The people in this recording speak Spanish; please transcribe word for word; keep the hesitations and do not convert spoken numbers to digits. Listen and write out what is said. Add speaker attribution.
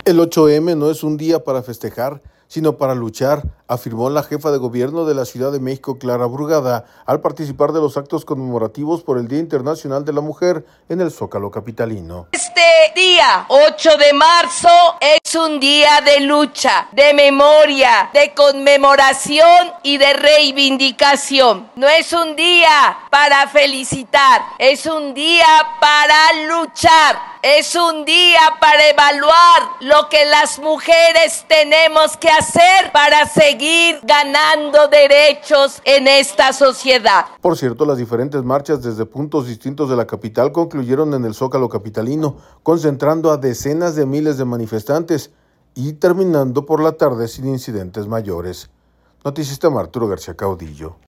Speaker 1: El ocho eme no es un día para festejar, sino para luchar, afirmó la jefa de gobierno de la Ciudad de México, Clara Brugada, al participar de los actos conmemorativos por el Día Internacional de la Mujer en el Zócalo capitalino.
Speaker 2: Este día, ocho de marzo, es un día de lucha, de memoria, de conmemoración y de reivindicación. No es un día para felicitar, es un día para luchar. Es un día para evaluar lo que las mujeres tenemos que hacer para seguir ganando derechos en esta sociedad.
Speaker 1: Por cierto, las diferentes marchas desde puntos distintos de la capital concluyeron en el Zócalo capitalino, concentrando a decenas de miles de manifestantes y terminando por la tarde sin incidentes mayores. Noticista Arturo García Caudillo.